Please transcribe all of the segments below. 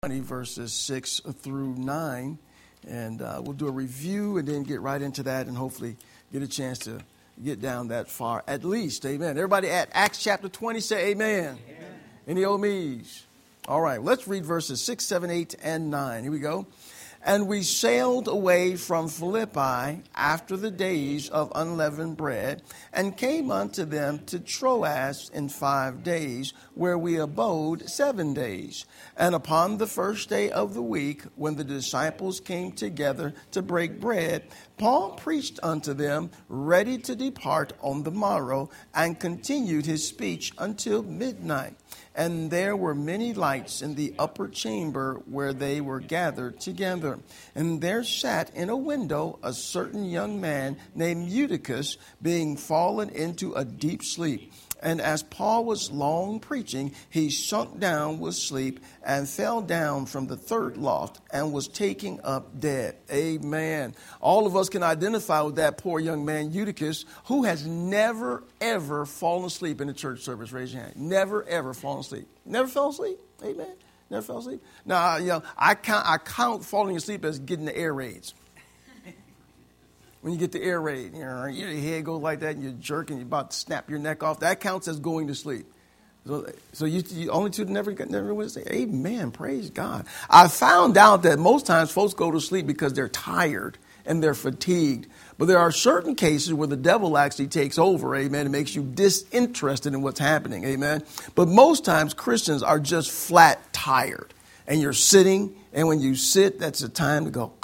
Verses 6 through 9, and we'll do a review and then get right into that and hopefully get a chance to get down that far at least. Amen. Everybody at Acts chapter 20 say amen. Amen. Any old me's? All right, let's read verses 6, 7, 8, and 9. Here we go. And we sailed away from Philippi after the days of unleavened bread, and came unto them to Troas in 5 days, where we abode 7 days. And upon the first day of the week, when the disciples came together to break bread, Paul preached unto them, ready to depart on the morrow, and continued his speech until midnight. And there were many lights in the upper chamber where they were gathered together. And there sat in a window a certain young man named Eutychus, being fallen into a deep sleep. And as Paul was long preaching, he sunk down with sleep and fell down from the third loft and was taken up dead. Amen. All of us can identify with that poor young man, Eutychus, who has never, ever fallen asleep in a church service. Raise your hand. Never, ever fallen asleep. Never fell asleep? Amen. Never fell asleep? Now, I count falling asleep as getting the air raids. When you get the air raid, your head goes like that and you're jerking, you're about to snap your neck off. That counts as going to sleep. So you only two never went to sleep. Amen. Praise God. I found out that most times folks go to sleep because they're tired and they're fatigued. But there are certain cases where the devil actually takes over, amen, and makes you disinterested in what's happening, amen. But most times Christians are just flat tired. And you're sitting, and when you sit, that's the time to go,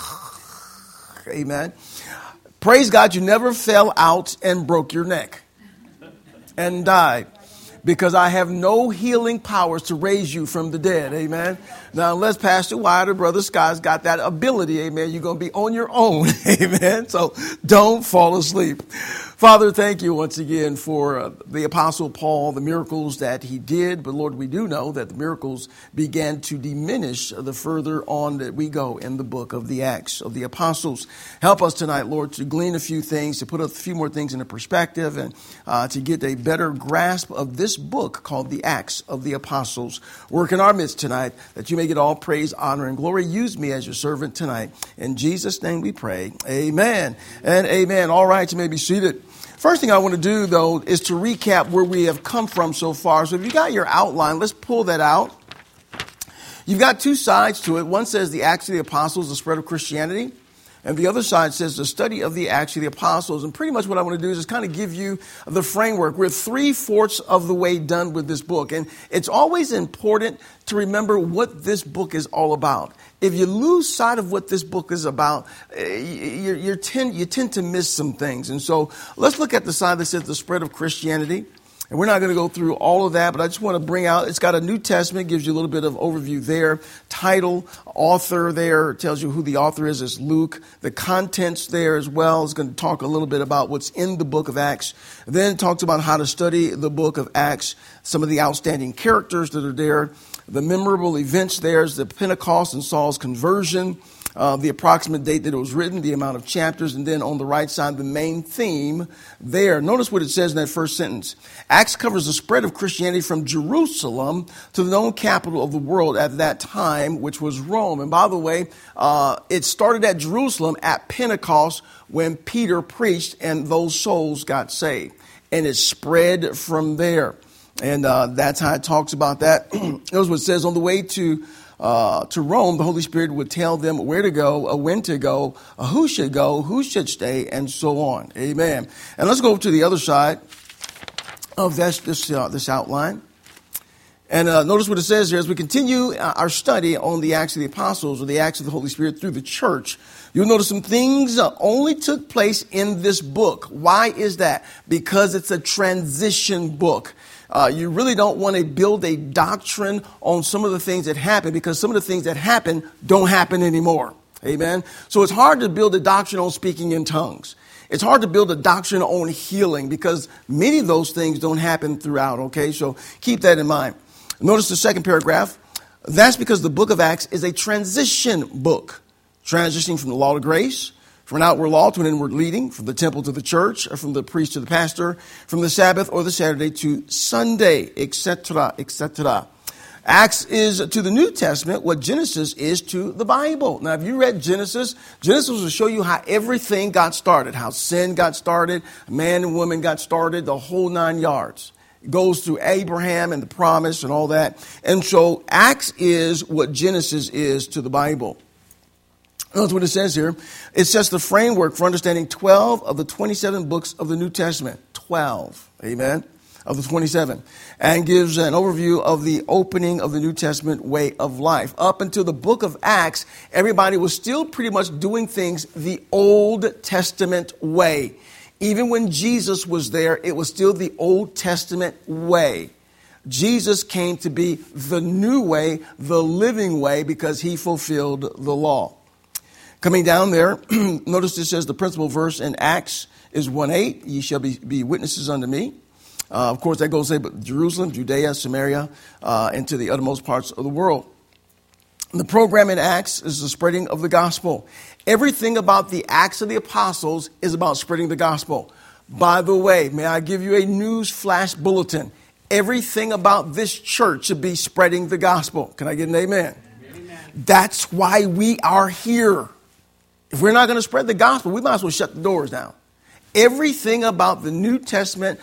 amen. Praise God, you never fell out and broke your neck and died, because I have no healing powers to raise you from the dead. Amen. Now, unless Pastor Wyatt or Brother Scott's got that ability, amen, you're going to be on your own. Amen. So don't fall asleep. Father, thank you once again for the Apostle Paul, the miracles that he did. But Lord, we do know that the miracles began to diminish the further on that we go in the book of the Acts of the Apostles. Help us tonight, Lord, to glean a few things, to put a few more things into perspective, and to get a better grasp of this book called the Acts of the Apostles. Work in our midst tonight, that you may get all praise, honor, and glory. Use me as your servant tonight. In Jesus' name we pray. Amen and amen. All right, you may be seated. First thing I want to do, though, is to recap where we have come from so far. So if you got your outline, let's pull that out. You've got two sides to it. One says the Acts of the Apostles, the spread of Christianity. And the other side says the study of the Acts of the Apostles. And pretty much what I want to do is just kind of give you the framework. We're 3/4 of the way done with this book. And it's always important to remember what this book is all about. If you lose sight of what this book is about, you tend to miss some things. And so let's look at the side that says the spread of Christianity. And we're not going to go through all of that, but I just want to bring out, it's got a New Testament, gives you a little bit of overview there. Title, author there, tells you who the author is. It's Luke. The contents there as well is going to talk a little bit about what's in the book of Acts. Then it talks about how to study the book of Acts, some of the outstanding characters that are there. The memorable events there is the Pentecost and Saul's conversion. The approximate date that it was written, the amount of chapters, and then on the right side, the main theme there. Notice what it says in that first sentence. Acts covers the spread of Christianity from Jerusalem to the known capital of the world at that time, which was Rome. And by the way, it started at Jerusalem at Pentecost when Peter preached and those souls got saved. And it spread from there. And that's how it talks about that. Notice what it says on the way to Rome, the Holy Spirit would tell them where to go, when to go, who should stay, and so on. Amen. And let's go to the other side of this outline. And notice what it says here. As we continue our study on the Acts of the Apostles, or the Acts of the Holy Spirit through the church, you'll notice some things only took place in this book. Why is that? Because it's a transition book. You really don't want to build a doctrine on some of the things that happen, because some of the things that happen don't happen anymore. Amen. So it's hard to build a doctrine on speaking in tongues. It's hard to build a doctrine on healing, because many of those things don't happen throughout. Okay, so keep that in mind. Notice the second paragraph. That's because the book of Acts is a transition book, transitioning from the law to grace, from an outward law to an inward leading, from the temple to the church, or from the priest to the pastor, from the Sabbath or the Saturday to Sunday, etc., etc. Acts is to the New Testament what Genesis is to the Bible. Now, if you read Genesis, Genesis will show you how everything got started, how sin got started, man and woman got started, the whole 9 yards. It goes through Abraham and the promise and all that. And so Acts is what Genesis is to the Bible. Notice what it says here. It sets the framework for understanding 12 of the 27 books of the New Testament. 12. Amen. Of the 27, and gives an overview of the opening of the New Testament way of life. Up until the book of Acts, everybody was still pretty much doing things the Old Testament way. Even when Jesus was there, it was still the Old Testament way. Jesus came to be the new way, the living way, because he fulfilled the law. Coming down there, notice it says the principal verse in Acts is 1:8. Ye shall be witnesses unto me. Of course, that goes to say Jerusalem, Judea, Samaria, and to the uttermost parts of the world. The program in Acts is the spreading of the gospel. Everything about the Acts of the Apostles is about spreading the gospel. By the way, may I give you a news flash bulletin? Everything about this church should be spreading the gospel. Can I get an amen? Amen. That's why we are here. If we're not going to spread the gospel, we might as well shut the doors down. Everything about the New Testament,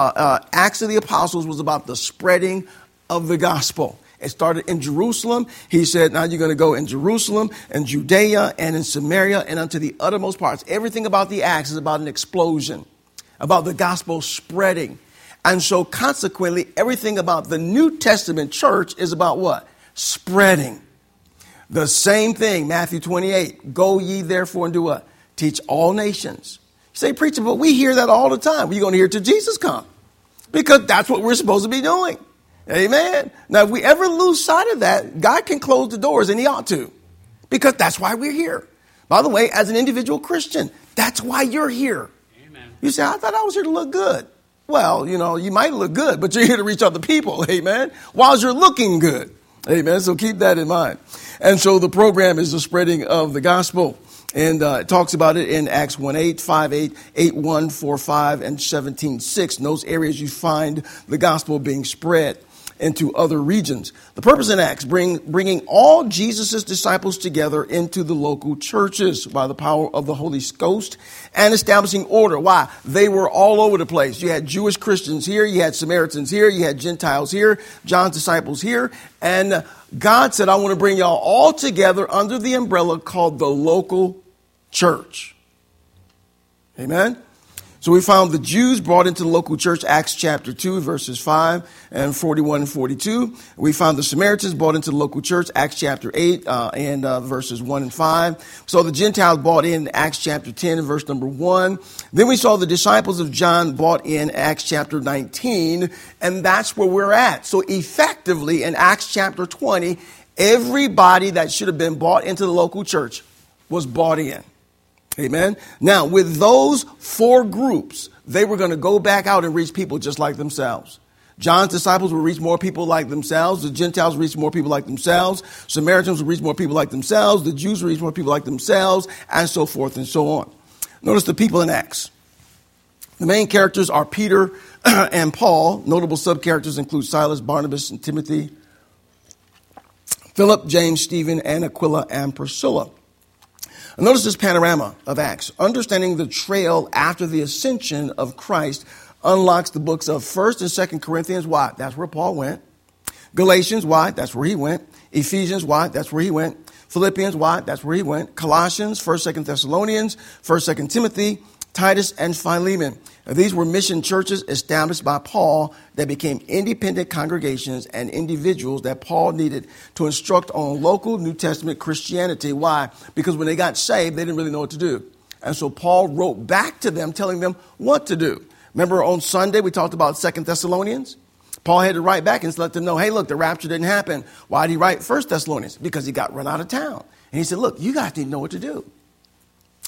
Acts of the Apostles, was about the spreading of the gospel. It started in Jerusalem. He said, now you're going to go in Jerusalem and Judea and in Samaria and unto the uttermost parts. Everything about the Acts is about an explosion, about the gospel spreading. And so consequently, everything about the New Testament church is about what? Spreading. The same thing, Matthew 28. Go ye therefore and do what? Teach all nations. You say, preacher, but we hear that all the time. We're going to hear till Jesus come. Because that's what we're supposed to be doing. Amen. Now, if we ever lose sight of that, God can close the doors, and he ought to. Because that's why we're here. By the way, as an individual Christian, that's why you're here. Amen. You say, I thought I was here to look good. Well, you might look good, but you're here to reach other people. Amen. While you're looking good. Amen. So keep that in mind. And so the program is the spreading of the gospel. And it talks about it in Acts 1:8, 5:8, 8:1, 4:5, and 17:6. In those areas you find the gospel being spread into other regions. The purpose in Acts, bringing all Jesus' disciples together into the local churches by the power of the Holy Ghost and establishing order. Why? They were all over the place. You had Jewish Christians here, you had Samaritans here, you had Gentiles here, John's disciples here, and God said, I want to bring y'all all together under the umbrella called the local church. Amen. So we found the Jews brought into the local church, Acts chapter 2, verses 5 and 41 and 42. We found the Samaritans brought into the local church, Acts chapter 8 and verses 1 and 5. So the Gentiles brought in Acts chapter 10 and verse number 1. Then we saw the disciples of John brought in Acts chapter 19, and that's where we're at. So effectively in Acts chapter 20, everybody that should have been brought into the local church was brought in. Amen. Now, with those four groups, they were going to go back out and reach people just like themselves. John's disciples would reach more people like themselves. The Gentiles would reach more people like themselves. Samaritans would reach more people like themselves. The Jews would reach more people like themselves, and so forth and so on. Notice the people in Acts. The main characters are Peter and Paul. Notable sub-characters include Silas, Barnabas, and Timothy, Philip, James, Stephen, and Aquila and Priscilla. And notice this panorama of Acts. Understanding the trail after the ascension of Christ unlocks the books of 1st and 2nd Corinthians. Why? That's where Paul went. Galatians. Why? That's where he went. Ephesians. Why? That's where he went. Philippians. Why? That's where he went. Colossians, 1st, 2nd Thessalonians, 1st, 2nd Timothy, Titus, and Philemon. Now, these were mission churches established by Paul that became independent congregations and individuals that Paul needed to instruct on local New Testament Christianity. Why? Because when they got saved, they didn't really know what to do. And so Paul wrote back to them, telling them what to do. Remember on Sunday, we talked about 2nd Thessalonians? Paul had to write back and let them know, hey, look, the rapture didn't happen. Why did he write 1st Thessalonians? Because he got run out of town. And he said, look, you guys need to know what to do.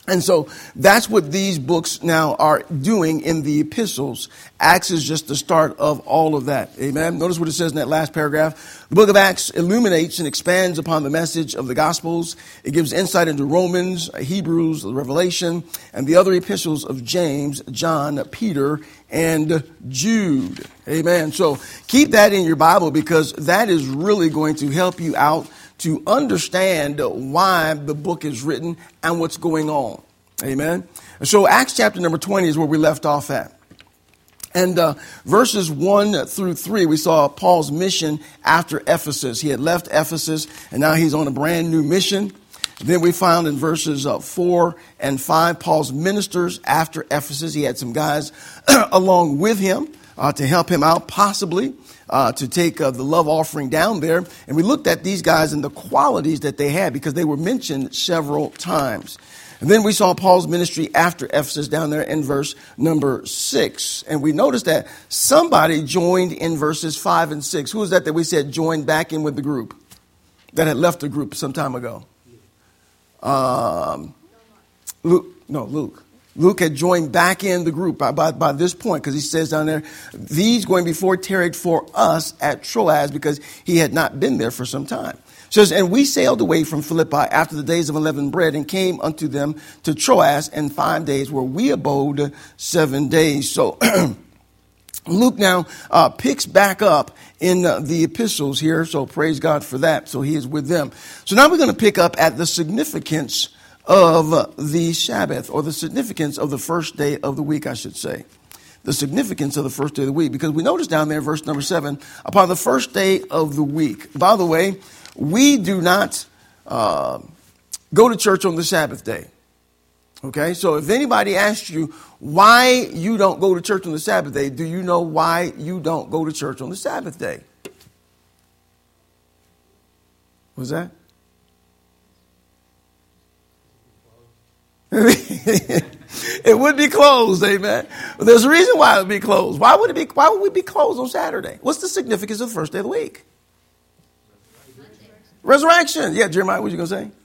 And so that's what these books now are doing in the epistles. Acts is just the start of all of that. Amen. Notice what it says in that last paragraph. The book of Acts illuminates and expands upon the message of the Gospels. It gives insight into Romans, Hebrews, Revelation, and the other epistles of James, John, Peter, and Jude. Amen. So keep that in your Bible, because that is really going to help you out to understand why the book is written and what's going on. Amen. So Acts chapter number 20 is where we left off at. And verses 1 through 3, we saw Paul's mission after Ephesus. He had left Ephesus, and now he's on a brand new mission. Then we found in verses 4 and 5, Paul's ministers after Ephesus. He had some guys along with him to help him out, possibly to take the love offering down there. And we looked at these guys and the qualities that they had, because they were mentioned several times. And then we saw Paul's ministry after Ephesus down there in verse number 6. And we noticed that somebody joined in verses 5 and 6. Who was that we said joined back in with the group that had left the group some time ago? Luke. Luke had joined back in the group by this point, because he says down there, these going before tarried for us at Troas, because he had not been there for some time. It says, and we sailed away from Philippi after the days of unleavened bread, and came unto them to Troas in 5 days, where we abode 7 days. So Luke now picks back up in the epistles here. So praise God for that. So he is with them. So now we're going to pick up at the significance of the Sabbath, or the significance of the first day of the week, I should say. The significance of the first day of the week, because we notice down there, verse number 7, upon the first day of the week. By the way, we do not go to church on the Sabbath day. Okay, so if anybody asks you why you don't go to church on the Sabbath day, do you know why you don't go to church on the Sabbath day? What's that? It would be closed, amen. But there's a reason why it would be closed. Why would we be closed on Saturday? What's the significance of the first day of the week? Resurrection. Yeah, Jeremiah, what you going to say?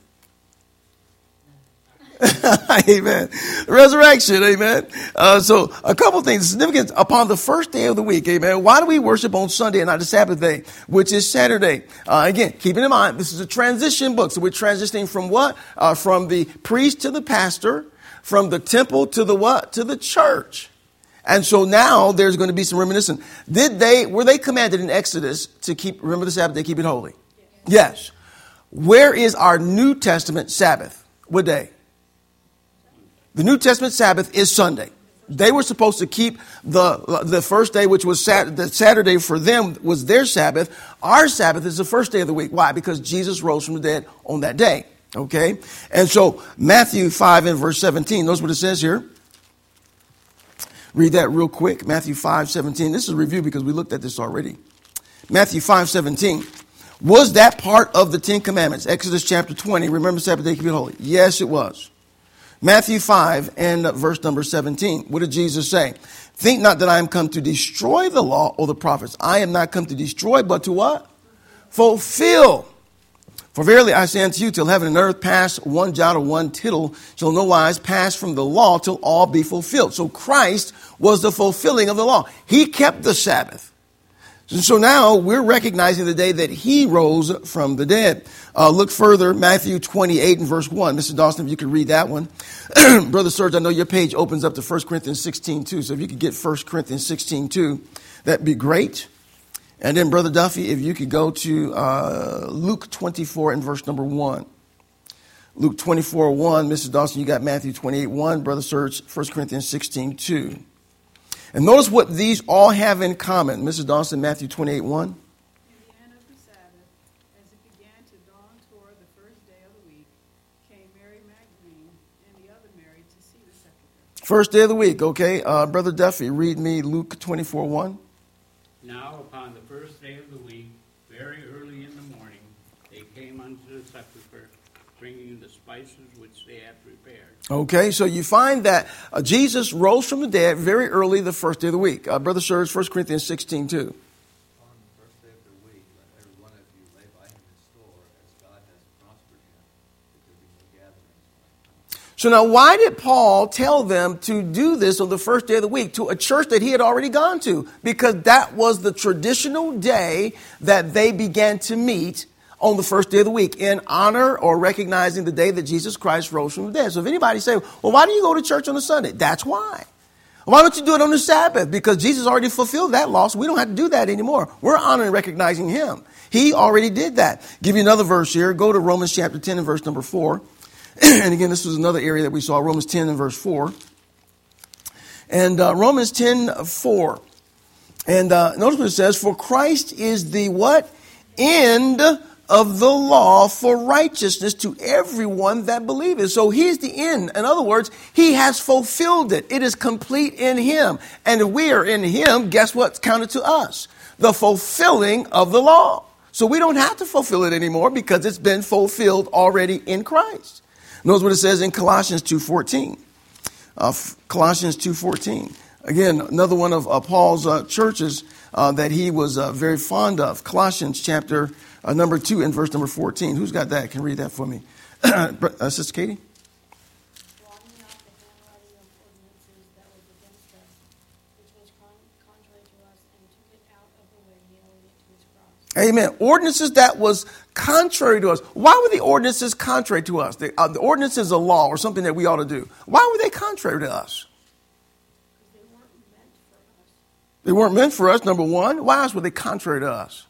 Amen. Resurrection, amen. So a couple things. Significance upon the first day of the week, amen. Why do we worship on Sunday and not the Sabbath day, which is Saturday? Again, keeping in mind, this is a transition book. So we're transitioning from what? From the priest to the pastor, from the temple to the what? To the church. And so now there's going to be some reminiscence. Were they commanded in Exodus to remember the Sabbath day, keep it holy? Yes. Where is our New Testament Sabbath? What day? The New Testament Sabbath is Sunday. They were supposed to keep the first day, which was the Saturday for them was their Sabbath. Our Sabbath is the first day of the week. Why? Because Jesus rose from the dead on that day. Okay. And so Matthew 5 and verse 17, notice what it says here. Read that real quick. Matthew 5:17. This is a review because we looked at this already. Matthew 5:17. Was that part of the 10 Commandments? Exodus chapter 20. Remember Sabbath day, keep it holy. Yes, it was. Matthew 5 and verse number 17. What did Jesus say? Think not that I am come to destroy the law or the prophets. I am not come to destroy, but to what? Fulfill. For verily I say unto you, till heaven and earth pass, one jot or one tittle shall no wise pass from the law till all be fulfilled. So Christ was the fulfilling of the law. He kept the Sabbath. So now we're recognizing the day that he rose from the dead. Look further, Matthew 28 and verse 1. Mr. Dawson, if you could read that one. Brother Serge, I know your page opens up to 1 Corinthians 16:2. So if you could get 1 Corinthians 16:2, that'd be great. And then, Brother Duffy, if you could go to Luke 24 and verse number 1. Luke 24:1. Mr. Dawson, you got Matthew 28:1. Brother Serge, 1 Corinthians 16:2. And notice what these all have in common. Mrs. Dawson, Matthew 28:1. In the end of the Sabbath, as it began to dawn toward the first day of the week, came Mary Magdalene and the other Mary to see the sepulchre. First day of the week, okay. Brother Duffy, read me Luke 24:1. Now upon the first day of the week, very early in the morning, they came unto the sepulchre, bringing the spices which they had prepared. Okay, so you find that Jesus rose from the dead very early the first day of the week. Brother Serge, 1 Corinthians 16:2. On the first day of the week, let every one of you lay by him in store, as God has prospered him, that there be no gatherings. So now why did Paul tell them to do this on the first day of the week to a church that he had already gone to? Because that was the traditional day that they began to meet on the first day of the week in honor or recognizing the day that Jesus Christ rose from the dead. So if anybody say, well, why do you go to church on a Sunday? That's why. Why don't you do it on the Sabbath? Because Jesus already fulfilled that law, so we don't have to do that anymore. We're honoring and recognizing him. He already did that. Give you another verse here. Go to Romans chapter 10 and verse number 4. And again, this was another area that we saw, Romans 10 and verse 4. And Romans 10, 4. And notice what it says, for Christ is the what? End of the law for righteousness to everyone that believeth. So he's the end. In other words, he has fulfilled it. It is complete in him. And if we are in him, guess what's counted to us? The fulfilling of the law. So we don't have to fulfill it anymore because it's been fulfilled already in Christ. Notice what it says in Colossians 2:14. Colossians 2:14. Again, another one of Paul's churches that he was very fond of. Colossians chapter number 2 and verse number 14. Who's got that? Can read that for me? Sister Katie? Blotting out the handwriting of ordinances that was against us, which was contrary to us, and took it out of the way, nailing it to his cross. Amen. Ordinances that was contrary to us. Why were the ordinances contrary to us? The ordinance is a law or something that we ought to do. Why were they contrary to us? Because they weren't meant for us. They weren't meant for us, number one. Why else were they contrary to us?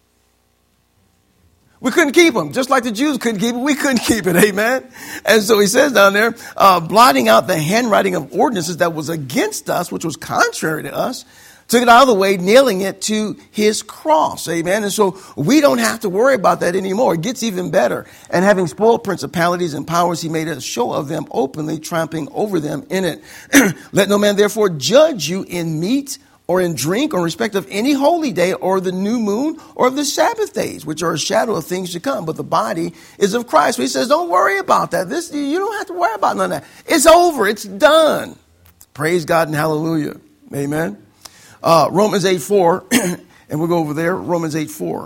We couldn't keep them. Just like the Jews couldn't keep it, we couldn't keep it. Amen. And so he says down there, blotting out the handwriting of ordinances that was against us, which was contrary to us, took it out of the way, nailing it to his cross. Amen. And so we don't have to worry about that anymore. It gets even better. And having spoiled principalities and powers, he made a show of them openly, trampling over them in it. Let no man therefore judge you in meat or in drink or in respect of any holy day or the new moon or of the Sabbath days, which are a shadow of things to come. But the body is of Christ. So he says, don't worry about that. You don't have to worry about none of that. It's over. It's done. Praise God and hallelujah. Amen. Romans 8:4, and we'll go over there. Romans 8:4.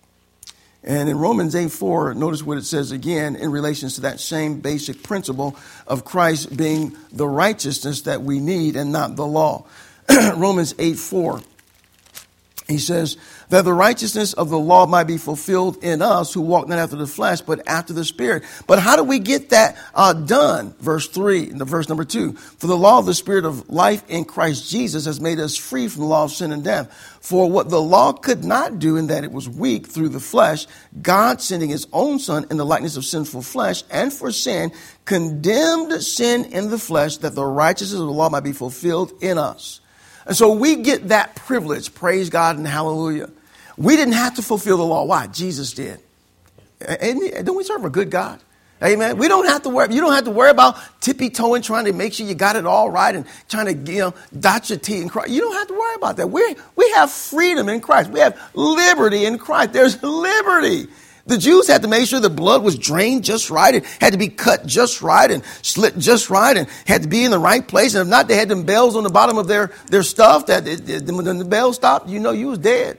And in Romans 8:4, notice what it says again in relation to that same basic principle of Christ being the righteousness that we need and not the law. Romans 8:4. He says that the righteousness of the law might be fulfilled in us who walk not after the flesh, but after the Spirit. But how do we get that done? Verse 3, verse number 2. For the law of the Spirit of life in Christ Jesus has made us free from the law of sin and death. For what the law could not do in that it was weak through the flesh, God sending his own Son in the likeness of sinful flesh and for sin, condemned sin in the flesh that the righteousness of the law might be fulfilled in us. And so we get that privilege. Praise God and hallelujah. We didn't have to fulfill the law. Why? Jesus did. And don't we serve a good God? Amen. We don't have to worry. You don't have to worry about tippy-toeing, trying to make sure you got it all right and trying to, dot your T in Christ. You don't have to worry about that. We have freedom in Christ. We have liberty in Christ. There's liberty. The Jews had to make sure the blood was drained just right. It had to be cut just right and slit just right and had to be in the right place. And if not, they had them bells on the bottom of their stuff that when the bell stopped, you was dead.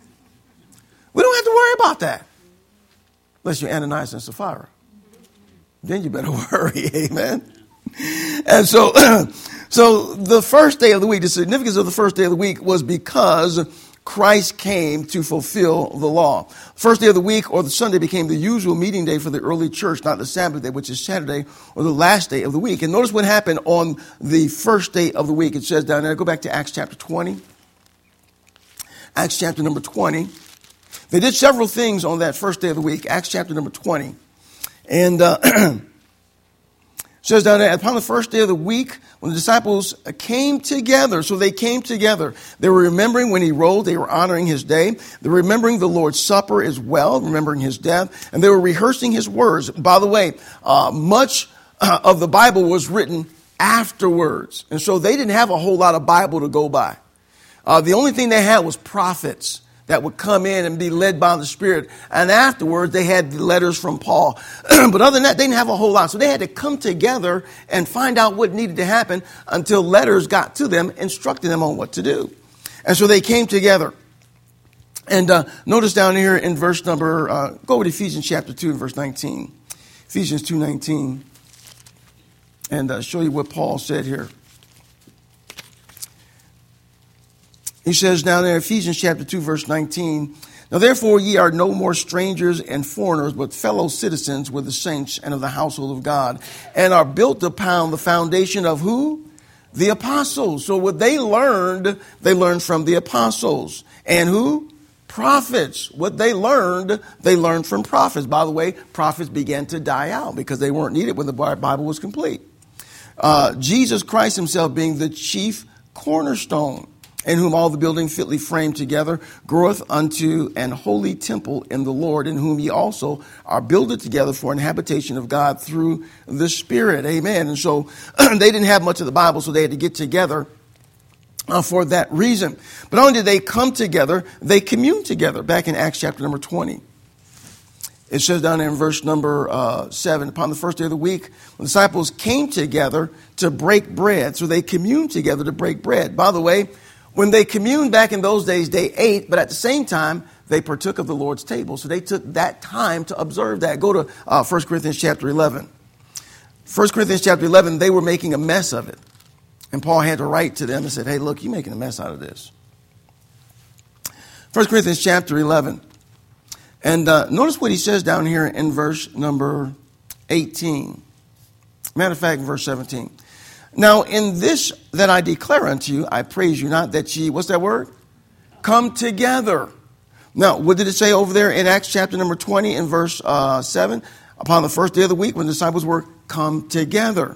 We don't have to worry about that. Unless you're Ananias and Sapphira. Then you better worry. Amen. And so the first day of the week, the significance of the first day of the week was because Christ came to fulfill the law. First day of the week or the Sunday became the usual meeting day for the early church, not the Sabbath day, which is Saturday or the last day of the week. And notice what happened on the first day of the week. It says down there, go back to Acts chapter 20. Acts chapter number 20. They did several things on that first day of the week. Acts chapter number 20. And says down there, upon the first day of the week, when the disciples came together, so they came together. They were remembering when he rose, they were honoring his day. They were remembering the Lord's Supper as well, remembering his death. And they were rehearsing his words. By the way, much of the Bible was written afterwards. And so they didn't have a whole lot of Bible to go by. The only thing they had was prophets that would come in and be led by the Spirit. And afterwards, they had the letters from Paul. But other than that, they didn't have a whole lot. So they had to come together and find out what needed to happen until letters got to them, instructing them on what to do. And so they came together. And notice down here in verse number, go with Ephesians chapter 2 and verse 19. Ephesians 2:19. and show you what Paul said here. He says down there, Ephesians chapter 2, verse 19, now therefore ye are no more strangers and foreigners, but fellow citizens with the saints and of the household of God, and are built upon the foundation of who? The apostles. So what they learned from the apostles. And who? Prophets. What they learned from prophets. By the way, prophets began to die out because they weren't needed when the Bible was complete. Jesus Christ himself being the chief cornerstone, in whom all the building fitly framed together groweth unto an holy temple in the Lord, in whom ye also are builded together for an habitation of God through the Spirit. Amen. And so they didn't have much of the Bible, so they had to get together for that reason. But not only did they come together, they communed together. Back in Acts chapter number 20. It says down there in verse number 7, upon the first day of the week, the disciples came together to break bread. So they communed together to break bread. By the way, when they communed back in those days, they ate, but at the same time, they partook of the Lord's table. So they took that time to observe that. Go to 1 Corinthians chapter 11. 1 Corinthians chapter 11, they were making a mess of it. And Paul had to write to them and said, hey, look, you're making a mess out of this. 1 Corinthians chapter 11. And notice what he says down here in verse number 18. Matter of fact, in verse 17. Now, in this that I declare unto you, I praise you not that ye, what's that word? Come together. Now, what did it say over there in Acts chapter number 20 and verse 7? Upon the first day of the week when the disciples were come together.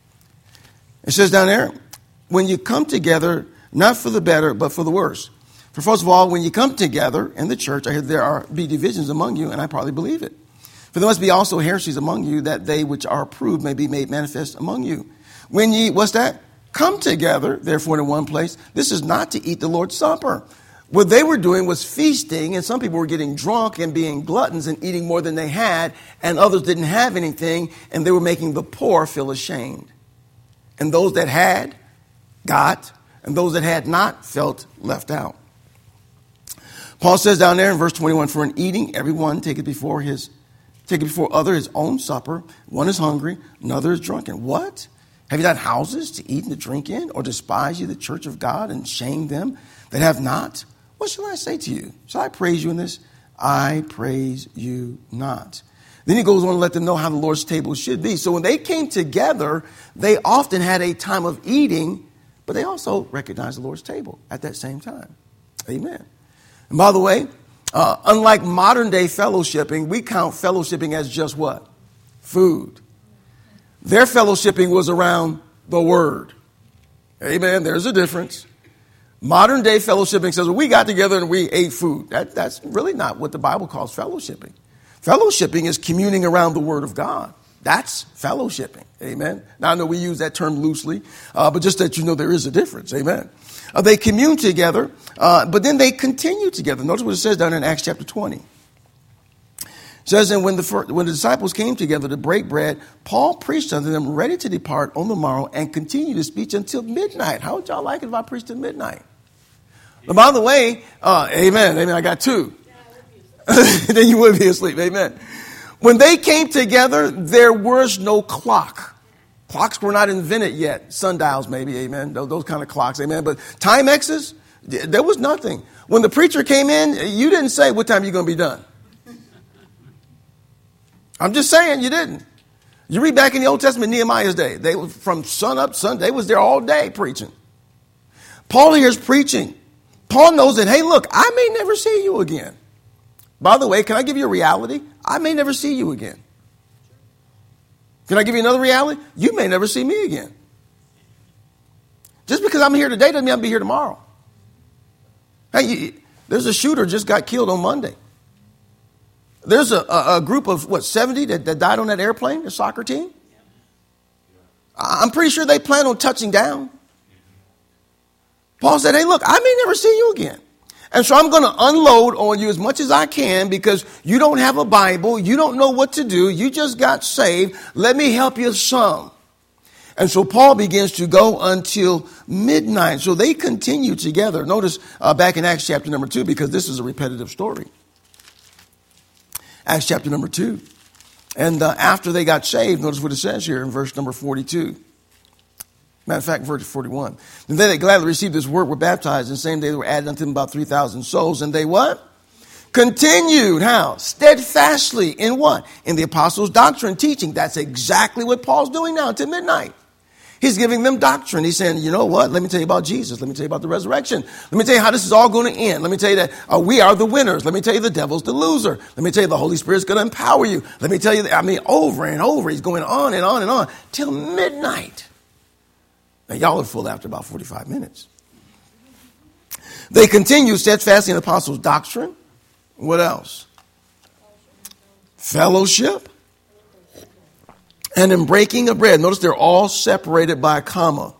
It says down there, when you come together, not for the better, but for the worse. For first of all, when you come together in the church, I hear there be divisions among you, and I probably believe it. For there must be also heresies among you, that they which are approved may be made manifest among you. When ye, what's that? Come together, therefore, in one place. This is not to eat the Lord's Supper. What they were doing was feasting, and some people were getting drunk and being gluttons and eating more than they had, and others didn't have anything, and they were making the poor feel ashamed. And those that had, got, and those that had not felt left out. Paul says down there in verse 21, for in eating, everyone taketh before other his own supper. One is hungry, another is drunken. What? Have you not houses to eat and to drink in? Or despise you the church of God and shame them that have not? What shall I say to you? Shall I praise you in this? I praise you not. Then he goes on to let them know how the Lord's table should be. So when they came together, they often had a time of eating, but they also recognized the Lord's table at that same time. Amen. And by the way, unlike modern day fellowshipping, we count fellowshipping as just what? Food. Their fellowshipping was around the word. Amen. There's a difference. Modern day fellowshipping says, well, we got together and we ate food. That's really not what the Bible calls fellowshipping. Fellowshipping is communing around the word of God. That's fellowshipping. Amen. Now, I know we use that term loosely, but just that you know there is a difference. Amen. They commune together, but then they continue together. Notice what it says down in Acts chapter 20. It says, and when the disciples came together to break bread, Paul preached unto them, ready to depart on the morrow, and continued his speech until midnight. How would y'all like it if I preached at midnight? But by the way, amen, I got two. Then you would be asleep, amen. When they came together, there was no clock. Clocks were not invented yet. Sundials maybe, amen, those kind of clocks, amen. But Timexes, there was nothing. When the preacher came in, you didn't say, what time are you going to be done? I'm just saying, you didn't. You read back in the Old Testament, Nehemiah's day. They were from sun up, sun. They was there all day preaching. Paul here is preaching. Paul knows that, hey, look, I may never see you again. By the way, can I give you a reality? I may never see you again. Can I give you another reality? You may never see me again. Just because I'm here today doesn't mean I'll be here tomorrow. Hey, there's a shooter just got killed on Monday. There's a group of, 70 that died on that airplane, the soccer team? I'm pretty sure they plan on touching down. Paul said, hey, look, I may never see you again. And so I'm going to unload on you as much as I can because you don't have a Bible. You don't know what to do. You just got saved. Let me help you some. And so Paul begins to go until midnight. So they continue together. Notice back in Acts chapter number 2, because this is a repetitive story. Acts chapter number 2. And after they got saved, notice what it says here in verse number 42. Matter of fact, verse 41. And then they gladly received this word, were baptized, and the same day they were added unto them about 3,000 souls. And they what? Continued, how? Steadfastly in what? In the apostles' doctrine, teaching. That's exactly what Paul's doing now until midnight. He's giving them doctrine. He's saying, you know what? Let me tell you about Jesus. Let me tell you about the resurrection. Let me tell you how this is all going to end. Let me tell you that we are the winners. Let me tell you the devil's the loser. Let me tell you the Holy Spirit's going to empower you. Let me tell you that, over and over. He's going on and on and on till midnight. Now, y'all are full after about 45 minutes. They continue steadfastly in the apostles' doctrine. What else? Fellowship. And in breaking of bread. Notice they're all separated by a comma.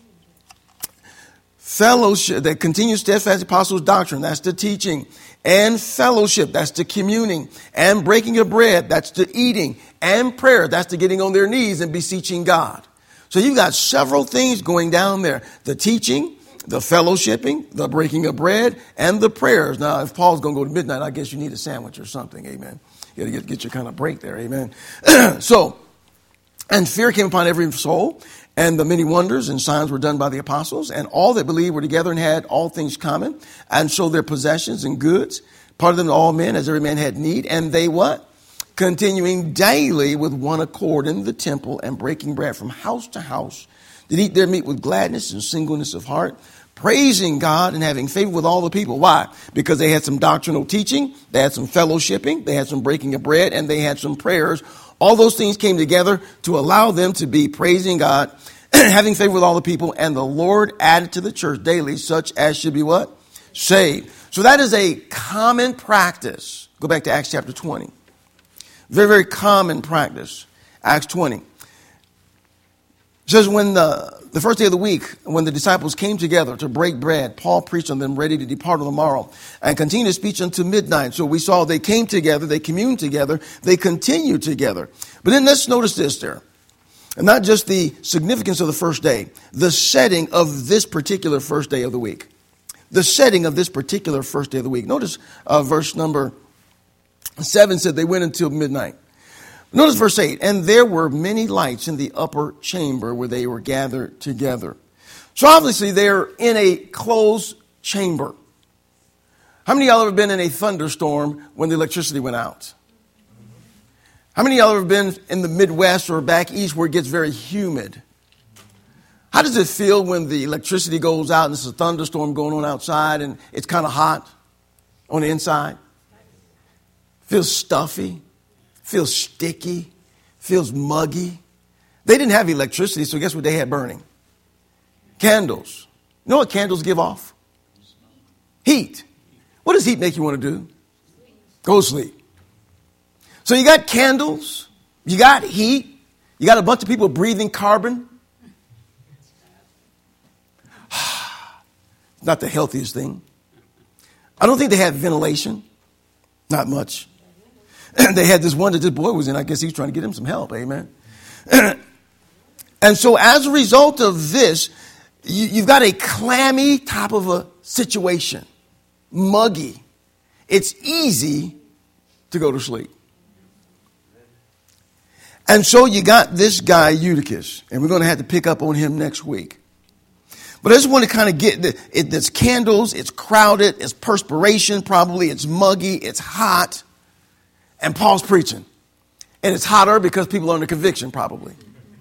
Fellowship. They continue steadfast apostles' doctrine. That's the teaching. And fellowship. That's the communing. And breaking of bread. That's the eating. And prayer. That's the getting on their knees and beseeching God. So you've got several things going down there. The teaching, the fellowshipping, the breaking of bread, and the prayers. Now, if Paul's going to go to midnight, I guess you need a sandwich or something. Amen. You got to get your kind of break there. Amen. And fear came upon every soul, and the many wonders and signs were done by the apostles, and all that believed were together and had all things common, and sold their possessions and goods, part of them to all men, as every man had need, and they what? Continuing daily with one accord in the temple, and breaking bread from house to house, did eat their meat with gladness and singleness of heart, praising God and having favor with all the people. Why? Because they had some doctrinal teaching, they had some fellowshipping, they had some breaking of bread, and they had some prayers. All those things came together to allow them to be praising God, having favor with all the people, and the Lord added to the church daily such as should be what? Saved. So that is a common practice. Go back to Acts chapter 20. Very, very common practice. Acts 20. It says when the first day of the week, when the disciples came together to break bread, Paul preached on them ready to depart on the morrow and continued his speech until midnight. So we saw they came together, they communed together, they continued together. But then let's notice this there. And not just the significance of the first day, the setting of this particular first day of the week. The setting of this particular first day of the week. Notice verse number 7 said they went until midnight. Notice verse 8, and there were many lights in the upper chamber where they were gathered together. So obviously they're in a closed chamber. How many of y'all have ever been in a thunderstorm when the electricity went out? How many of y'all have ever been in the Midwest or back east where it gets very humid? How does it feel when the electricity goes out and there's a thunderstorm going on outside and it's kind of hot on the inside? Feels stuffy. Feels sticky, feels muggy. They didn't have electricity, so guess what they had burning? Candles. You know what candles give off? Heat. What does heat make you want to do? Go sleep. So you got candles, you got heat, you got a bunch of people breathing carbon. Not the healthiest thing. I don't think they had ventilation. Not much. They had this one that this boy was in. I guess he was trying to get him some help. Amen. And so as a result of this, you've got a clammy type of a situation. Muggy. It's easy to go to sleep. And so you got this guy, Eutychus. And we're going to have to pick up on him next week. But I just want to kind of get there's candles. It's crowded. It's perspiration probably. It's muggy. It's hot. And Paul's preaching. And it's hotter because people are under conviction probably.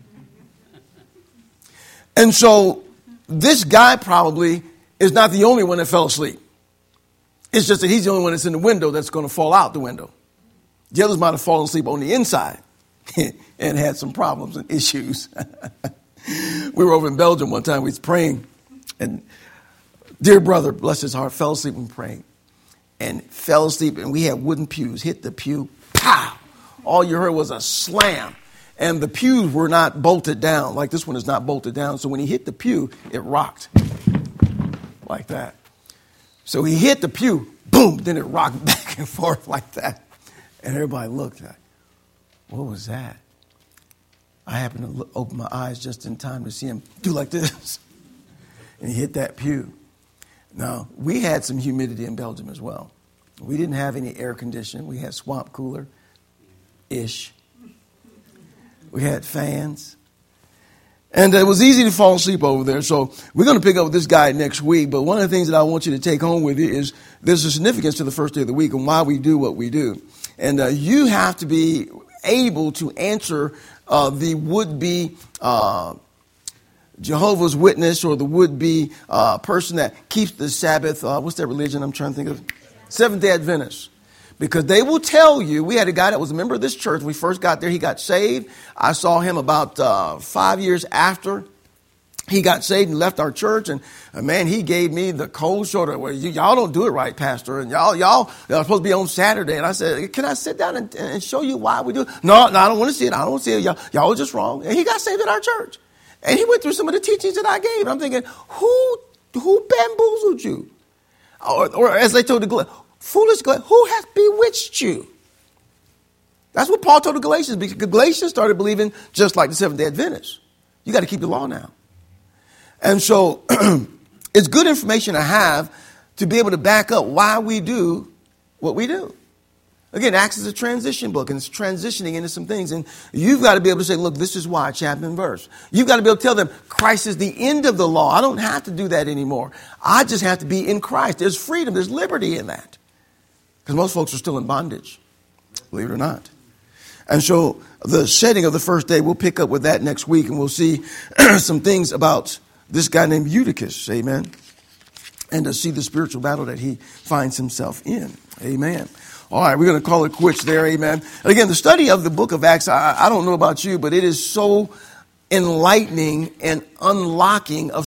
And so this guy probably is not the only one that fell asleep. It's just that he's the only one that's in the window that's going to fall out the window. The others might have fallen asleep on the inside and had some problems and issues. We were over in Belgium one time. We was praying. And dear brother, bless his heart, fell asleep when praying. And fell asleep, and we had wooden pews. Hit the pew, pow! All you heard was a slam. And the pews were not bolted down, like this one is not bolted down. So when he hit the pew, it rocked like that. So he hit the pew, boom, then it rocked back and forth like that. And everybody looked like, what was that? I happened to open my eyes just in time to see him do like this. And he hit that pew. Now, we had some humidity in Belgium as well. We didn't have any air conditioning. We had swamp cooler-ish. We had fans. And it was easy to fall asleep over there. So we're going to pick up with this guy next week. But one of the things that I want you to take home with you is there's a significance to the first day of the week and why we do what we do. And you have to be able to answer the would-be Jehovah's Witness or the would-be person that keeps the Sabbath. What's that religion I'm trying to think of? Seventh-day Adventist. Because they will tell you, we had a guy that was a member of this church. When we first got there, he got saved. I saw him about 5 years after he got saved and left our church. And man, he gave me the cold shoulder. Well, y'all don't do it right, Pastor. And y'all are supposed to be on Saturday. And I said, can I sit down and show you why we do it? No, I don't want to see it. I don't want to see it. Y'all are just wrong. And he got saved at our church. And he went through some of the teachings that I gave. And I'm thinking, who bamboozled you? Or as they told the foolish Galatians, who has bewitched you? That's what Paul told the Galatians, because Galatians started believing just like the Seventh-day Adventists. You got to keep the law now. And so it's good information to have to be able to back up why we do what we do. Again, Acts is a transition book, and it's transitioning into some things. And you've got to be able to say, look, this is why, chapter and verse. You've got to be able to tell them Christ is the end of the law. I don't have to do that anymore. I just have to be in Christ. There's freedom. There's liberty in that. Because most folks are still in bondage, believe it or not. And so the setting of the first day, we'll pick up with that next week, and we'll see some things about this guy named Eutychus, amen, and to see the spiritual battle that he finds himself in, amen. All right, we're going to call it quits there, amen. Again, the study of the book of Acts, I don't know about you, but it is so enlightening and unlocking of